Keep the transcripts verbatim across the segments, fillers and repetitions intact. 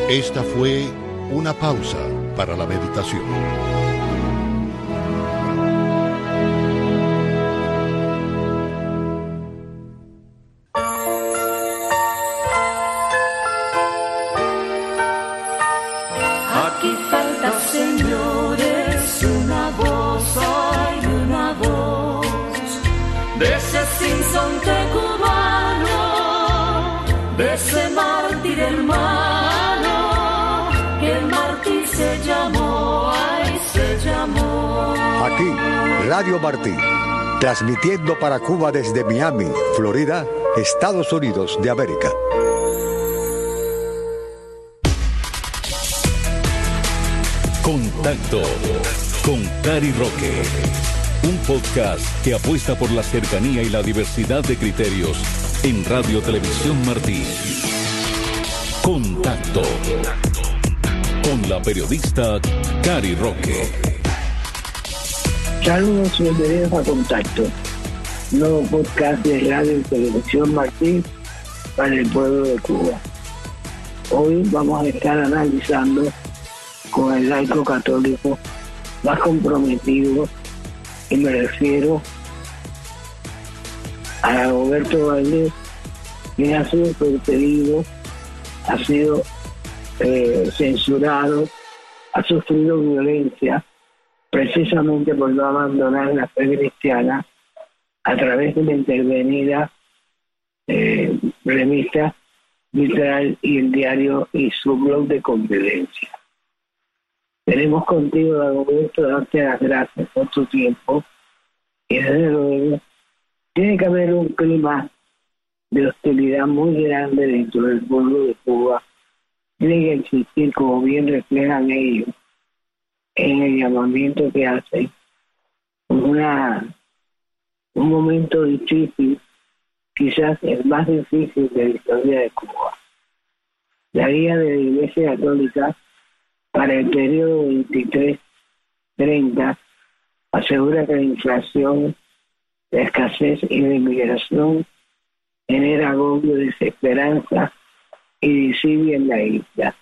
Esta fue una pausa para la meditación. Aquí falta, señores, una voz, hay una voz de ese sinsonte cubano, de ese mártir hermano, que el mártir se llamó, ay, se llamó. Aquí, Radio Martí, transmitiendo para Cuba desde Miami, Florida, Estados Unidos de América. Contacto con Cari Roque. Un podcast que apuesta por la cercanía y la diversidad de criterios en Radio Televisión Martí. Contacto con la periodista Cari Roque. Saludos y bienvenidos a Contacto, nuevo podcast de Radio Televisión Martí para el pueblo de Cuba. Hoy vamos a estar analizando con el laico católico más comprometido, y me refiero a Roberto Valdés, quien ha sido perseguido, ha sido eh, censurado, ha sufrido violencia precisamente por no abandonar la fe cristiana a través de la intervenida eh, revista Literal y el diario y su blog de convivencia. Tenemos contigo, Roberto, darte las gracias por tu tiempo y desde luego tiene que haber un clima de hostilidad muy grande dentro del pueblo de Cuba. Tiene que existir, como bien reflejan ellos en el llamamiento que hacen, una, un momento difícil, quizás el más difícil de la historia de Cuba. La guía de la Iglesia Católica para el periodo veintitrés treinta asegura que la inflación, la escasez y la inmigración genera agobio, desesperanza y disidia en la isla.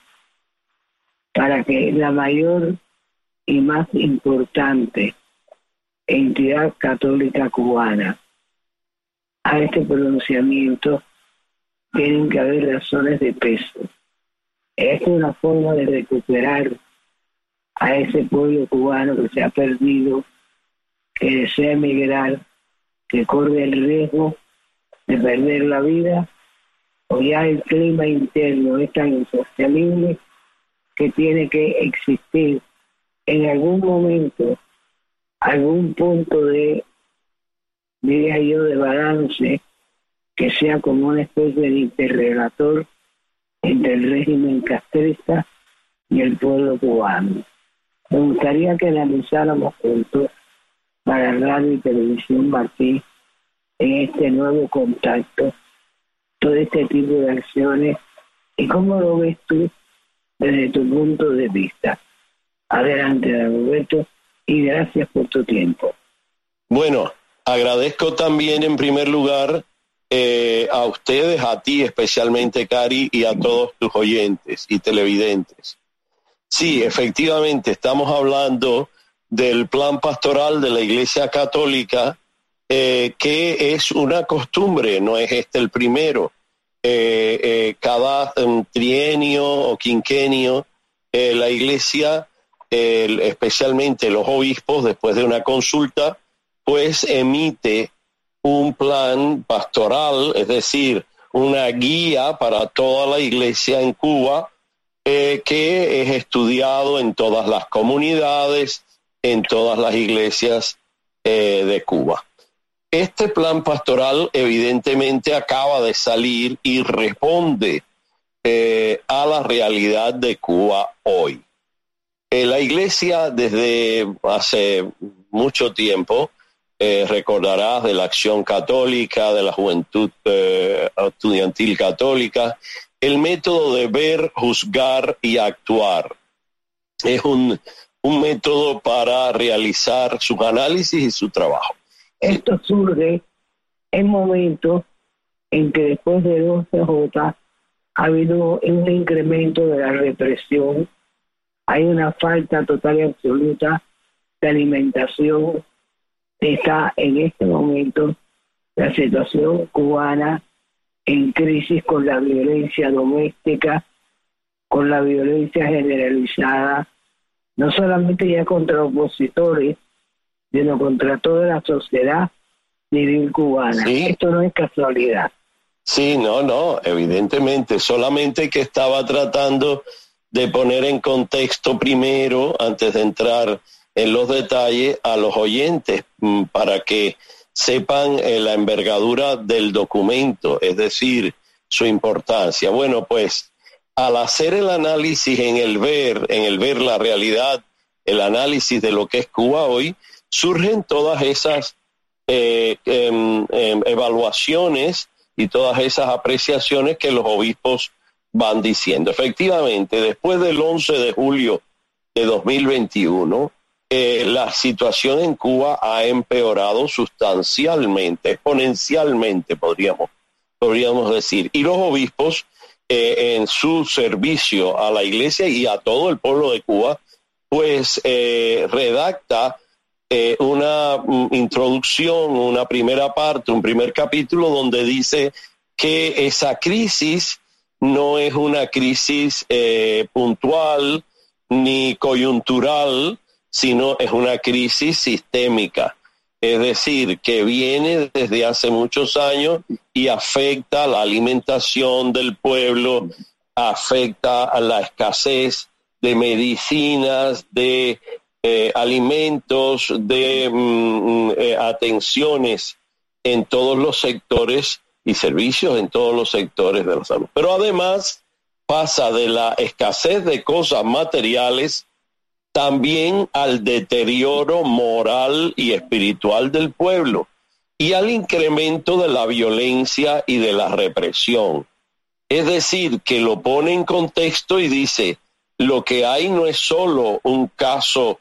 Para que la mayor y más importante entidad católica cubana a este pronunciamiento, tienen que haber razones de peso. Esta es una forma de recuperar a ese pueblo cubano que se ha perdido, que desea emigrar, que corre el riesgo de perder la vida, o ya el clima interno es tan insostenible que tiene que existir en algún momento algún punto de, diría yo, de balance que sea como una especie de interrelator entre el régimen castrista y el pueblo cubano. Me gustaría que analizáramos juntos para Radio y Televisión Martí en este nuevo contacto todo este tipo de acciones y cómo lo ves tú desde tu punto de vista. Adelante, Roberto, y gracias por tu tiempo. Bueno, agradezco también en primer lugar Eh, a ustedes, a ti especialmente, Cari, y a todos tus oyentes y televidentes. Sí, efectivamente, estamos hablando del plan pastoral de la Iglesia Católica, eh, que es una costumbre, no es este el primero. Eh, eh, cada um, trienio o quinquenio, eh, la Iglesia, eh, especialmente los obispos, después de una consulta, pues emite un plan pastoral, es decir, una guía para toda la iglesia en Cuba, eh, que es estudiado en todas las comunidades, en todas las iglesias eh, de Cuba. Este plan pastoral evidentemente acaba de salir y responde eh, a la realidad de Cuba hoy. Eh, la iglesia desde hace mucho tiempo, Eh, recordarás de la Acción Católica, de la Juventud eh, Estudiantil Católica, el método de ver, juzgar y actuar. Es un, un método para realizar sus análisis y su trabajo. Esto surge en momentos en que después de dos C J ha habido un incremento de la represión, hay una falta total y absoluta de alimentación. Está en este momento la situación cubana en crisis con la violencia doméstica, con la violencia generalizada, no solamente ya contra opositores, sino contra toda la sociedad civil cubana. Sí. Esto no es casualidad. Sí, no, no, evidentemente, solamente que estaba tratando de poner en contexto primero, antes de entrar en los detalles, a los oyentes, para que sepan eh, la envergadura del documento, es decir, su importancia. Bueno, pues, al hacer el análisis en el ver, en el ver la realidad, el análisis de lo que es Cuba hoy, surgen todas esas eh, eh, eh, evaluaciones y todas esas apreciaciones que los obispos van diciendo. Efectivamente, después del once de julio de dos mil veintiuno, eh, la situación en Cuba ha empeorado sustancialmente, exponencialmente, podríamos, podríamos decir. Y los obispos, eh, en su servicio a la Iglesia y a todo el pueblo de Cuba, pues eh, redacta eh, una um, introducción, una primera parte, un primer capítulo donde dice que esa crisis no es una crisis eh, puntual ni coyuntural, sino es una crisis sistémica. Es decir, que viene desde hace muchos años y afecta la alimentación del pueblo, afecta a la escasez de medicinas, de eh, alimentos, de mm, eh, atenciones en todos los sectores y servicios en todos los sectores de la salud. Pero además pasa de la escasez de cosas materiales también al deterioro moral y espiritual del pueblo y al incremento de la violencia y de la represión. Es decir, que lo pone en contexto y dice, lo que hay no es solo un caso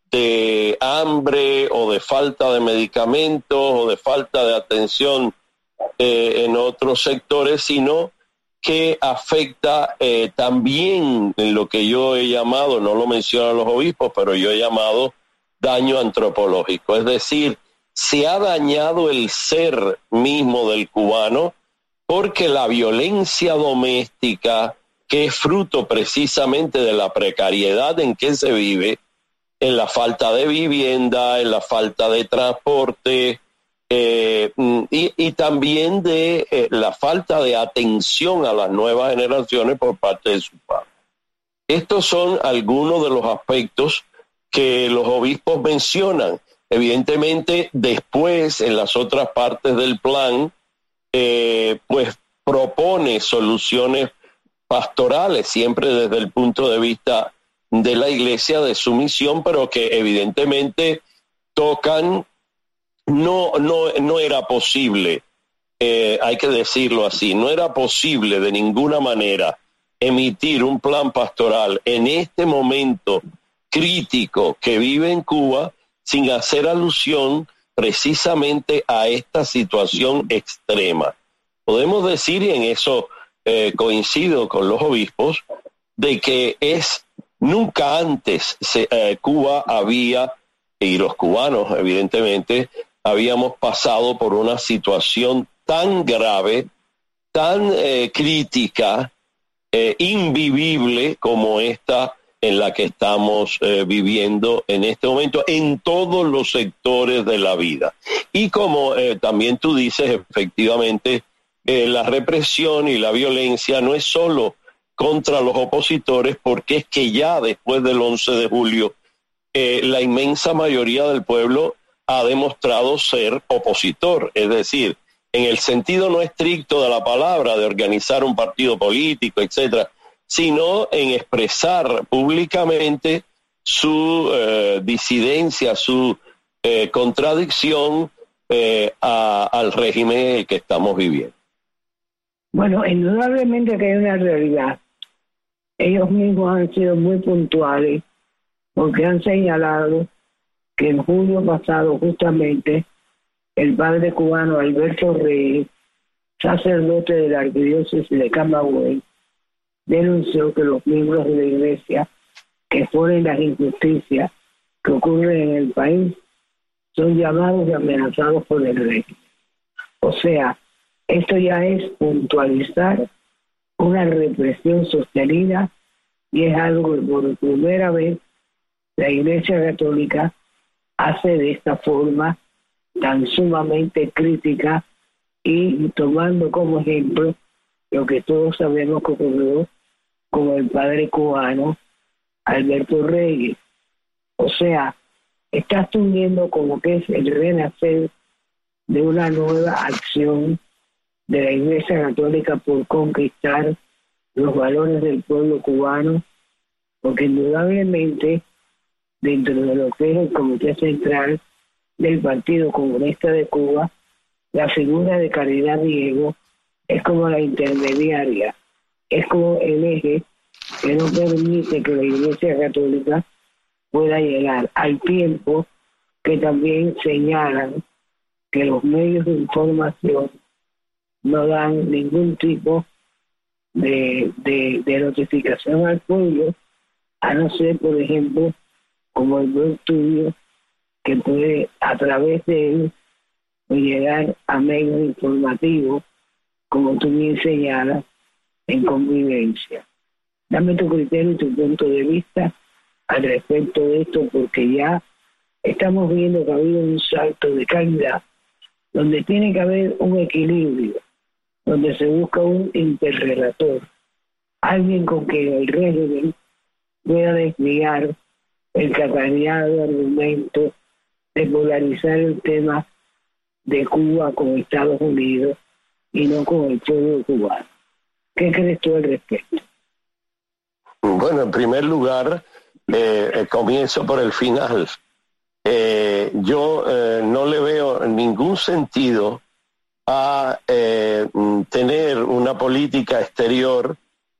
de hambre o de falta de medicamentos o de falta de atención eh, en otros sectores, sino que afecta eh, también en lo que yo he llamado, no lo mencionan los obispos, pero yo he llamado daño antropológico. Es decir, se ha dañado el ser mismo del cubano porque la violencia doméstica, que es fruto precisamente de la precariedad en que se vive, en la falta de vivienda, en la falta de transporte, Eh, y, y también de eh, la falta de atención a las nuevas generaciones por parte de sus padres. Estos son algunos de los aspectos que los obispos mencionan. Evidentemente, después, en las otras partes del plan, eh, pues propone soluciones pastorales, siempre desde el punto de vista de la Iglesia, de su misión, pero que evidentemente tocan. No, no, no era posible, eh, hay que decirlo así, no era posible de ninguna manera emitir un plan pastoral en este momento crítico que vive en Cuba sin hacer alusión precisamente a esta situación extrema. Podemos decir, y en eso eh, coincido con los obispos, de que es nunca antes se, eh, Cuba había, y los cubanos evidentemente, habíamos pasado por una situación tan grave, tan eh, crítica, eh, invivible como esta en la que estamos eh, viviendo en este momento en todos los sectores de la vida. Y como eh, también tú dices, efectivamente, eh, la represión y la violencia no es solo contra los opositores, porque es que ya después del once de julio, eh, la inmensa mayoría del pueblo ha demostrado ser opositor, es decir, en el sentido no estricto de la palabra, de organizar un partido político, etcétera, sino en expresar públicamente su eh, disidencia, su eh, contradicción eh, a, al régimen que estamos viviendo. Bueno, indudablemente que hay una realidad. Ellos mismos han sido muy puntuales porque han señalado que en julio pasado justamente el padre cubano Alberto Reyes, sacerdote de la arquidiócesis de Camagüey, denunció que los miembros de la Iglesia que exponen las injusticias que ocurren en el país son llamados y amenazados por el régimen. O sea, esto ya es puntualizar una represión sostenida y es algo que por primera vez la Iglesia Católica hace de esta forma tan sumamente crítica y tomando como ejemplo lo que todos sabemos que ocurrió con el padre cubano Alberto Reyes. O sea, está asumiendo como que es el renacer de una nueva acción de la Iglesia Católica por conquistar los valores del pueblo cubano, porque indudablemente dentro de lo que es el Comité Central del Partido Comunista de Cuba, la figura de Caridad Diego es como la intermediaria, es como el eje que no permite que la Iglesia Católica pueda llegar, al tiempo que también señalan que los medios de información no dan ningún tipo de, de, de notificación al pueblo, a no ser, por ejemplo, como el blog tuyo, que puede a través de él llegar a medios informativos, como tú bien señalas, en convivencia. Dame tu criterio y tu punto de vista al respecto de esto, porque ya estamos viendo que ha habido un salto de calidad, donde tiene que haber un equilibrio, donde se busca un interrelator, alguien con quien el régimen pueda desviar el cacareado argumento de polarizar el tema de Cuba con Estados Unidos y no con el pueblo cubano. ¿Qué crees tú al respecto? Bueno, en primer lugar, eh, comienzo por el final. Eh, yo eh, no le veo ningún sentido a eh, tener una política exterior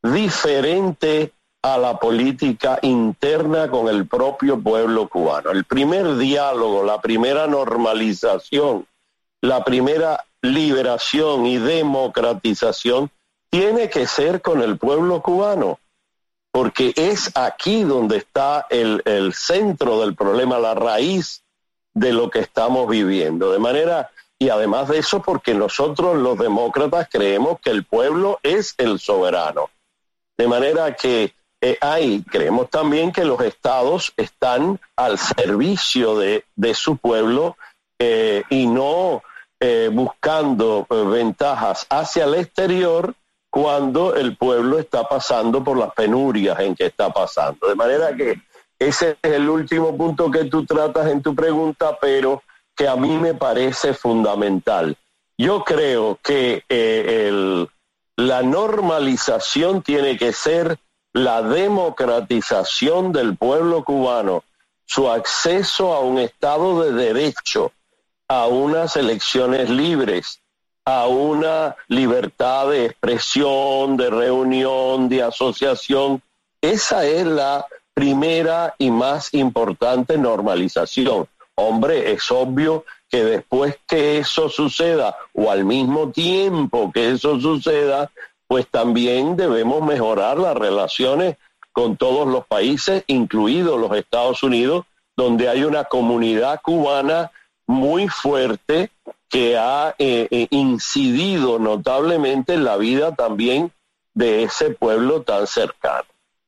diferente a la política interna con el propio pueblo cubano. El primer diálogo, la primera normalización, la primera liberación y democratización tiene que ser con el pueblo cubano, porque es aquí donde está el, el centro del problema, la raíz de lo que estamos viviendo. De manera, y además de eso, porque nosotros los demócratas creemos que el pueblo es el soberano. De manera que eh, hay, creemos también que los estados están al servicio de, de su pueblo eh, y no eh, buscando eh, ventajas hacia el exterior cuando el pueblo está pasando por las penurias en que está pasando. De manera que ese es el último punto que tú tratas en tu pregunta, pero que a mí me parece fundamental. Yo creo que eh, el, la normalización tiene que ser la democratización del pueblo cubano, su acceso a un Estado de derecho, a unas elecciones libres, a una libertad de expresión, de reunión, de asociación. Esa es la primera y más importante normalización. Hombre, es obvio que después que eso suceda, o al mismo tiempo que eso suceda, pues también debemos mejorar las relaciones con todos los países, incluidos los Estados Unidos, donde hay una comunidad cubana muy fuerte que ha eh, eh, incidido notablemente en la vida también de ese pueblo tan cercano.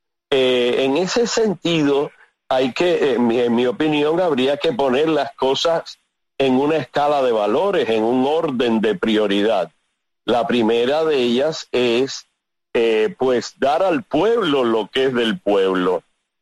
Eh, en ese sentido, hay que, eh, en, mi, en mi opinión, habría que poner las cosas en una escala de valores, en un orden de prioridad. La primera de ellas es, eh, pues, dar al pueblo lo que es del pueblo.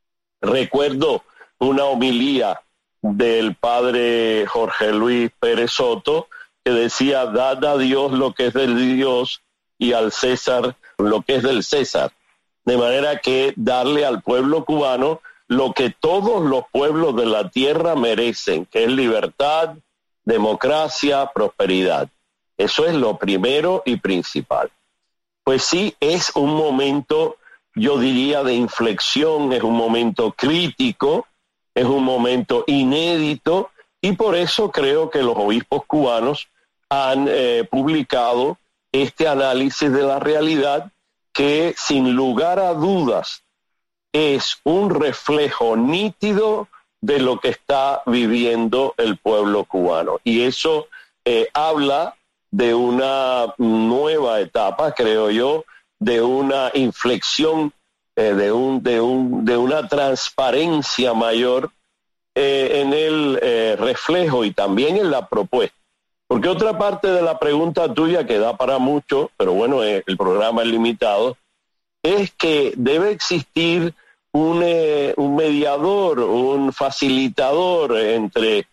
Recuerdo una homilía del padre Jorge Luis Pérez Soto, que decía, dad a Dios lo que es del Dios y al César lo que es del César. De manera que darle al pueblo cubano lo que todos los pueblos de la tierra merecen, que es libertad, democracia, prosperidad. Eso es lo primero y principal. Pues sí, es un momento, yo diría, de inflexión, es un momento crítico, es un momento inédito, y por eso creo que los obispos cubanos han eh, publicado este análisis de la realidad que sin lugar a dudas es un reflejo nítido de lo que está viviendo el pueblo cubano. Y eso eh, habla de una nueva etapa, creo yo, de una inflexión, eh, de, un, de, un, de una transparencia mayor eh, en el eh, reflejo y también en la propuesta. Porque otra parte de la pregunta tuya, que da para mucho, pero bueno, eh, el programa es limitado, es que debe existir un, eh, un mediador, un facilitador entre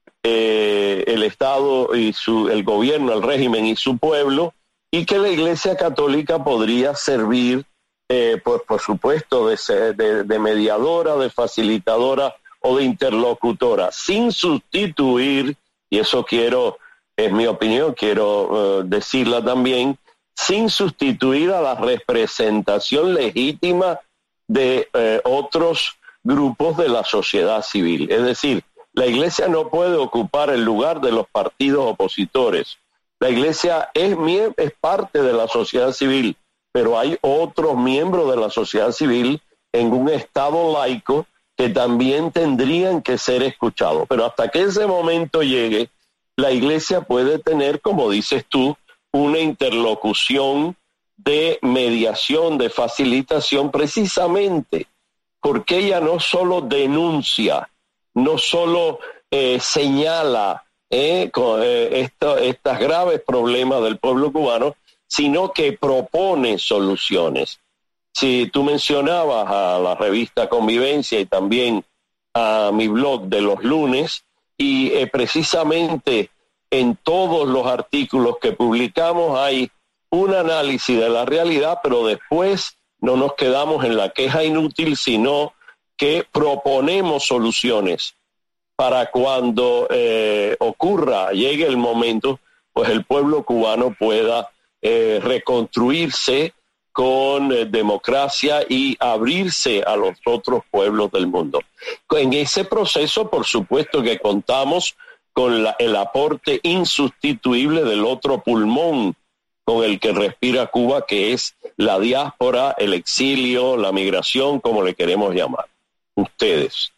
eh, el Estado y su, el gobierno, el régimen y su pueblo, y que la Iglesia Católica podría servir, eh, pues, por supuesto, de, de, de mediadora, de facilitadora o de interlocutora, sin sustituir, y eso quiero, es mi opinión, quiero uh, decirla también, sin sustituir a la representación legítima de eh, otros grupos de la sociedad civil. Es decir, la Iglesia no puede ocupar el lugar de los partidos opositores. La Iglesia es, es parte de la sociedad civil, pero hay otros miembros de la sociedad civil en un Estado laico que también tendrían que ser escuchados. Pero hasta que ese momento llegue, la Iglesia puede tener, como dices tú, una interlocución de mediación, de facilitación, precisamente porque ella no solo denuncia, no solo eh, señala eh, con, eh, esta, estos graves problemas del pueblo cubano, sino que propone soluciones. Si tú mencionabas a la revista Convivencia y también a mi blog de los lunes, y eh, precisamente en todos los artículos que publicamos hay un análisis de la realidad, pero después no nos quedamos en la queja inútil, sino que proponemos soluciones para cuando eh, ocurra, llegue el momento, pues el pueblo cubano pueda eh, reconstruirse con eh, democracia y abrirse a los otros pueblos del mundo. En ese proceso, por supuesto que contamos con la, el aporte insustituible del otro pulmón con el que respira Cuba, que es la diáspora, el exilio, la migración, como le queremos llamar. Ustedes.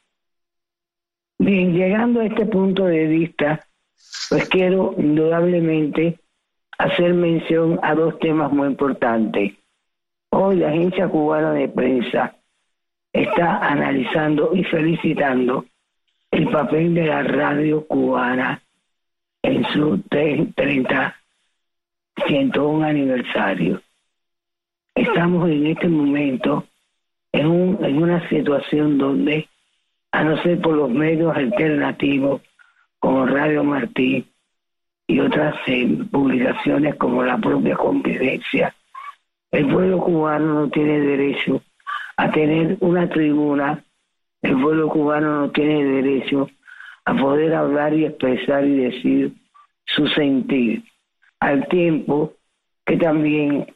Bien, llegando a este punto de vista, pues quiero indudablemente hacer mención a dos temas muy importantes. Hoy la Agencia Cubana de Prensa está analizando y felicitando el papel de la radio cubana en su treinta, ciento uno aniversario. Estamos en este momento en, un, en una situación donde, a no ser por los medios alternativos como Radio Martí y otras eh, publicaciones como la propia Convivencia, el pueblo cubano no tiene derecho a tener una tribuna, el pueblo cubano no tiene derecho a poder hablar y expresar y decir su sentir, al tiempo que también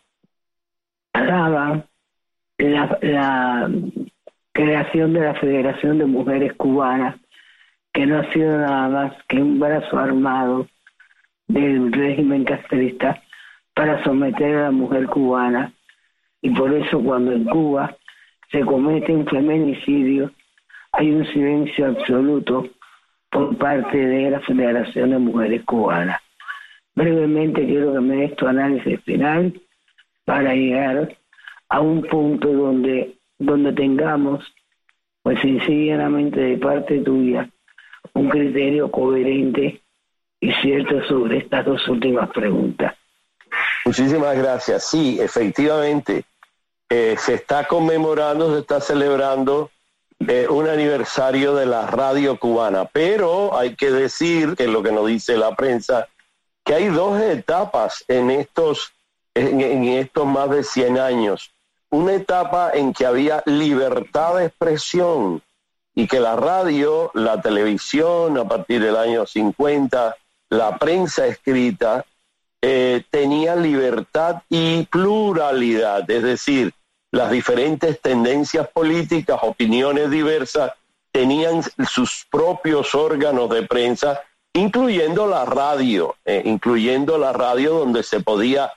alaban la, la creación de la Federación de Mujeres Cubanas, que no ha sido nada más que un brazo armado del régimen castrista para someter a la mujer cubana. Y por eso cuando en Cuba se comete un feminicidio, hay un silencio absoluto por parte de la Federación de Mujeres Cubanas. Brevemente quiero que me des tu análisis final para llegar a un punto donde, donde tengamos, pues sencillamente de parte tuya, un criterio coherente y cierto sobre estas dos últimas preguntas. Muchísimas gracias. Sí, efectivamente, eh, se está conmemorando, se está celebrando eh, un aniversario de la radio cubana, pero hay que decir, que es lo que nos dice la prensa, que hay dos etapas en estos, en, en estos más de cien años. Una etapa en que había libertad de expresión y que la radio, la televisión, a partir del año cincuenta, la prensa escrita, eh, tenía libertad y pluralidad, es decir, las diferentes tendencias políticas, opiniones diversas, tenían sus propios órganos de prensa, incluyendo la radio, eh, incluyendo la radio donde se podía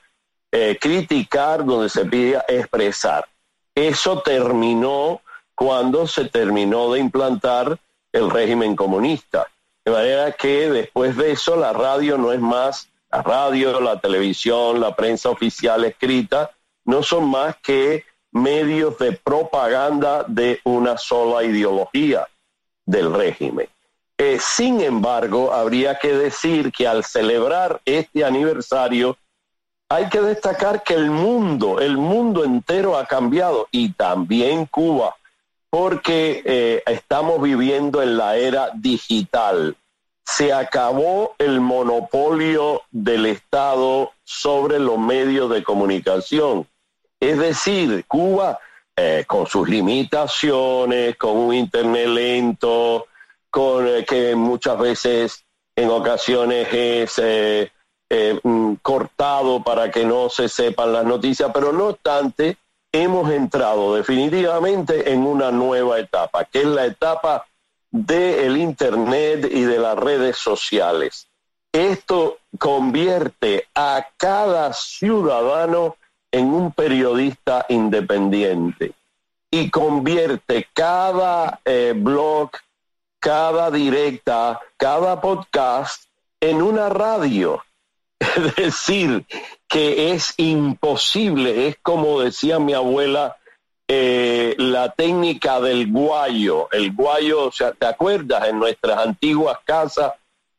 eh, criticar, donde se pide expresar. Eso terminó cuando se terminó de implantar el régimen comunista. De manera que después de eso la radio no es más, la radio, la televisión, la prensa oficial escrita, no son más que medios de propaganda de una sola ideología del régimen. Eh, sin embargo, habría que decir que al celebrar este aniversario hay que destacar que el mundo, el mundo entero ha cambiado, y también Cuba, porque eh, estamos viviendo en la era digital. Se acabó el monopolio del Estado sobre los medios de comunicación. Es decir, Cuba, eh, con sus limitaciones, con un internet lento, con eh, que muchas veces, en ocasiones, es eh, eh, cortado para que no se sepan las noticias, pero no obstante, hemos entrado definitivamente en una nueva etapa, que es la etapa del internet y de las redes sociales. Esto convierte a cada ciudadano en un periodista independiente y convierte cada eh, blog, cada directa, cada podcast en una radio. Es decir, que es imposible, es como decía mi abuela, eh, la técnica del guayo. El guayo, o sea, ¿te acuerdas? En nuestras antiguas casas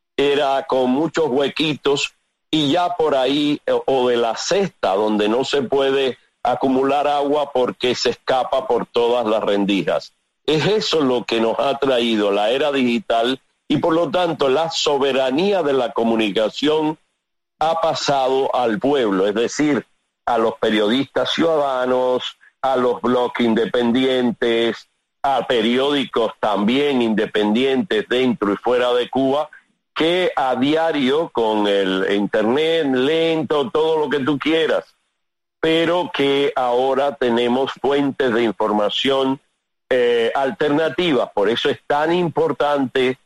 era con muchos huequitos, y ya por ahí, o de la cesta, donde no se puede acumular agua porque se escapa por todas las rendijas. Es eso lo que nos ha traído la era digital, y por lo tanto la soberanía de la comunicación ha pasado al pueblo, es decir, a los periodistas ciudadanos, a los blogs independientes, a periódicos también independientes dentro y fuera de Cuba, que a diario, con el internet lento, todo lo que tú quieras, pero que ahora tenemos fuentes de información eh, alternativas. Por eso es tan importante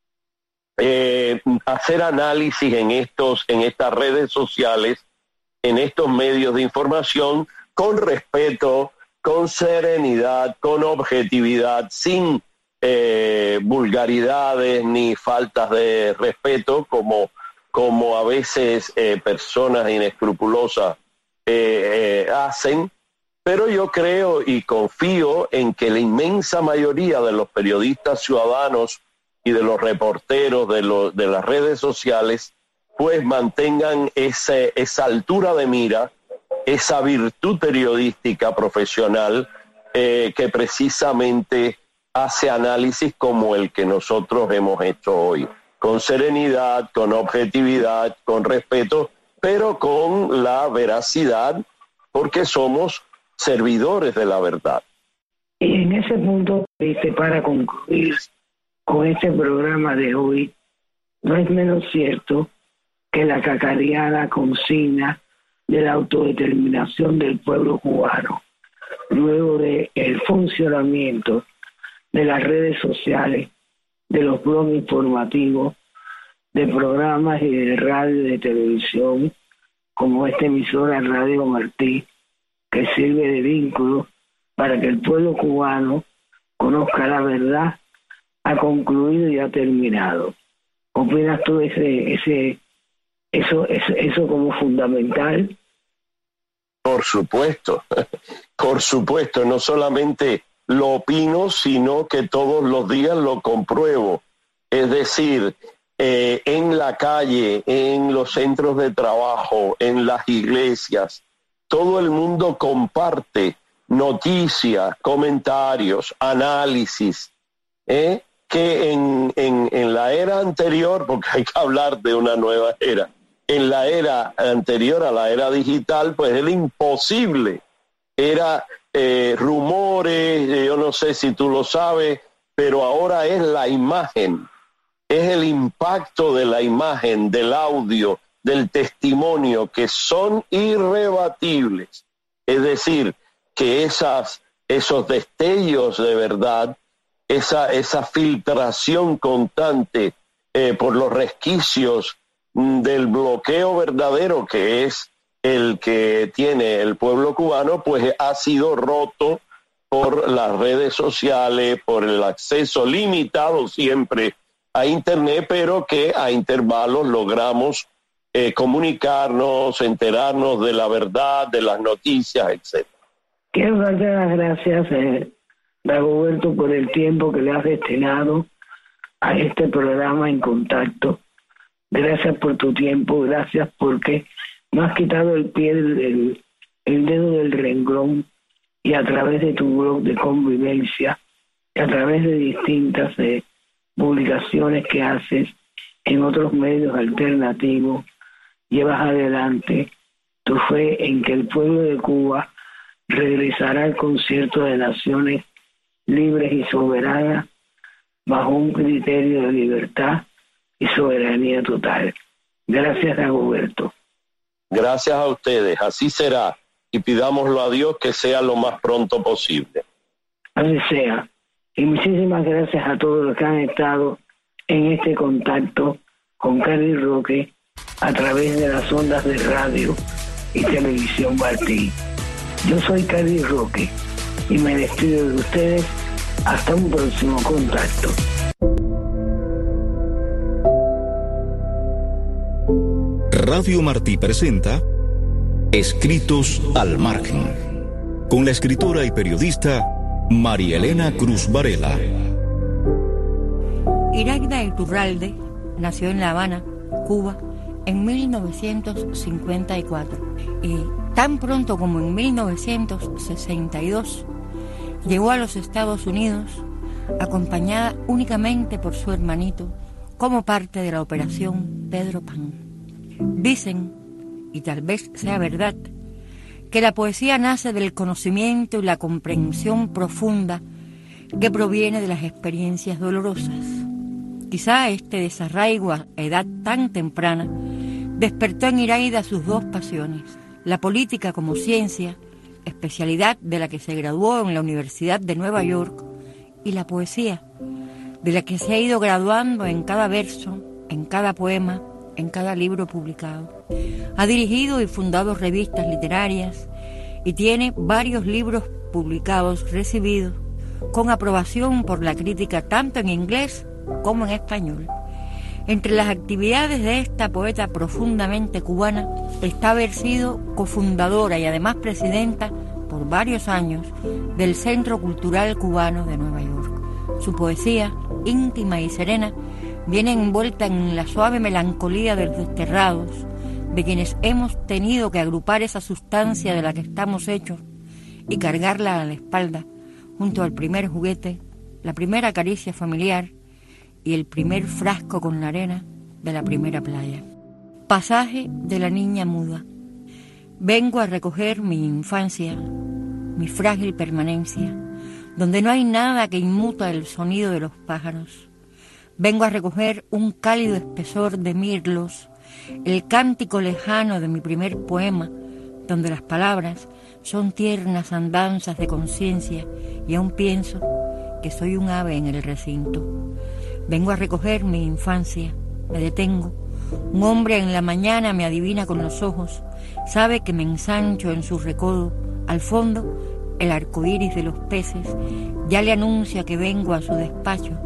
eh, hacer análisis en estos, en estas redes sociales, en estos medios de información, con respeto, con serenidad, con objetividad, sin eh, vulgaridades ni faltas de respeto, como, como a veces eh, personas inescrupulosas eh, eh, hacen. Pero yo creo y confío en que la inmensa mayoría de los periodistas ciudadanos y de los reporteros de, lo, de las redes sociales pues mantengan ese, esa altura de mira, esa virtud periodística profesional eh, que precisamente hace análisis como el que nosotros hemos hecho hoy, con serenidad, con objetividad, con respeto, pero con la veracidad, porque somos servidores de la verdad. Y en ese punto, para concluir con este programa de hoy, no es menos cierto que la cacareada consigna de la autodeterminación del pueblo cubano, luego de el funcionamiento de las redes sociales, de los blogs informativos, de programas y de radio y de televisión, como esta emisora Radio Martí, que sirve de vínculo para que el pueblo cubano conozca la verdad, ha concluido y ha terminado. ¿Opinas tú ese, ese, eso, eso, eso como fundamental? Por supuesto, por supuesto, no solamente lo opino, sino que todos los días lo compruebo. Es decir, eh, en la calle, en los centros de trabajo, en las iglesias, todo el mundo comparte noticias, comentarios, análisis, ¿eh? que en, en, en la era anterior, porque hay que hablar de una nueva era, en la era anterior a la era digital, pues era imposible. Era eh, rumores, yo no sé si tú lo sabes, pero ahora es la imagen, es el impacto de la imagen, del audio, del testimonio, que son irrebatibles. Es decir, que esas, esos destellos de verdad, esa, esa filtración constante eh, por los resquicios del bloqueo verdadero que es el que tiene el pueblo cubano, pues ha sido roto por las redes sociales, por el acceso limitado siempre a Internet, pero que a intervalos logramos eh, comunicarnos, enterarnos de la verdad, de las noticias, etcétera. Quiero darte las gracias, eh, Dagoberto, por el tiempo que le has destinado a este programa En Contacto. Gracias por tu tiempo, gracias porque no has quitado el pie del el dedo del renglón, y a través de tu blog de convivencia, y a través de distintas eh, publicaciones que haces en otros medios alternativos, llevas adelante tu fe en que el pueblo de Cuba regresará al concierto de naciones libres y soberanas bajo un criterio de libertad y soberanía total. Gracias, Dagoberto. Gracias a ustedes, así será, y pidámoslo a Dios que sea lo más pronto posible. Así sea. Y muchísimas gracias a todos los que han estado en este contacto con Cari Roque a través de las ondas de radio y televisión Martí. Yo soy Cari Roque y me despido de ustedes hasta un próximo contacto. Radio Martí presenta Escritos al Margen, con la escritora y periodista María Elena Cruz Varela. Iraida Iturralde nació en La Habana, Cuba, en mil novecientos cincuenta y cuatro, y tan pronto como en mil novecientos sesenta y dos llegó a los Estados Unidos, acompañada únicamente por su hermanito, como parte de la Operación Pedro Pan. Dicen, y tal vez sea verdad, que la poesía nace del conocimiento y la comprensión profunda que proviene de las experiencias dolorosas. Quizá este desarraigo a edad tan temprana despertó en Iraida sus dos pasiones: la política como ciencia, especialidad de la que se graduó en la Universidad de Nueva York, y la poesía, de la que se ha ido graduando en cada verso, en cada poema, en cada libro publicado. Ha dirigido y fundado revistas literarias y tiene varios libros publicados recibidos con aprobación por la crítica tanto en inglés como en español. Entre las actividades de esta poeta profundamente cubana está haber sido cofundadora y además presidenta por varios años del Centro Cultural Cubano de Nueva York. Su poesía, íntima y serena, viene envuelta en la suave melancolía de los desterrados, de quienes hemos tenido que agrupar esa sustancia de la que estamos hechos y cargarla a la espalda, junto al primer juguete, la primera caricia familiar y el primer frasco con la arena de la primera playa. Pasaje de la niña muda. Vengo a recoger mi infancia, mi frágil permanencia, donde no hay nada que inmuta el sonido de los pájaros. Vengo a recoger un cálido espesor de mirlos, el cántico lejano de mi primer poema, donde las palabras son tiernas andanzas de conciencia y aún pienso que soy un ave en el recinto. Vengo a recoger mi infancia, me detengo. Un hombre en la mañana me adivina con los ojos, sabe que me ensancho en su recodo. Al fondo, el arco iris de los peces ya le anuncia que vengo a su despacho.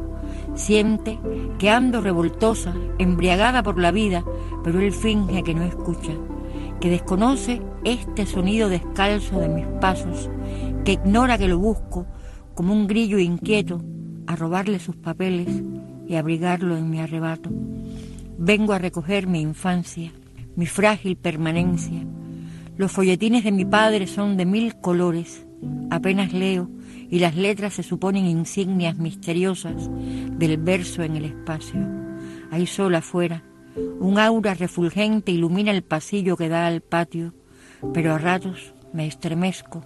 Siente que ando revoltosa, embriagada por la vida, pero él finge que no escucha, que desconoce este sonido descalzo de mis pasos, que ignora que lo busco como un grillo inquieto a robarle sus papeles y abrigarlo en mi arrebato. Vengo a recoger mi infancia, mi frágil permanencia. Los folletines de mi padre son de mil colores, apenas leo y las letras se suponen insignias misteriosas del verso en el espacio. Hay sol afuera, un aura refulgente ilumina el pasillo que da al patio, pero a ratos me estremezco.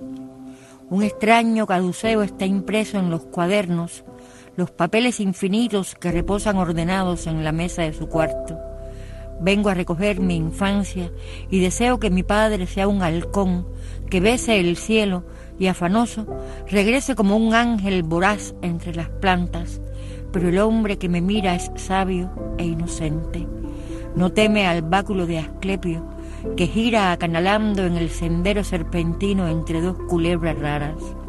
Un extraño caduceo está impreso en los cuadernos, los papeles infinitos que reposan ordenados en la mesa de su cuarto. Vengo a recoger mi infancia y deseo que mi padre sea un halcón, que bese el cielo y afanoso regrese como un ángel voraz entre las plantas, pero el hombre que me mira es sabio e inocente. No teme al báculo de Asclepio, que gira acanalando en el sendero serpentino entre dos culebras raras.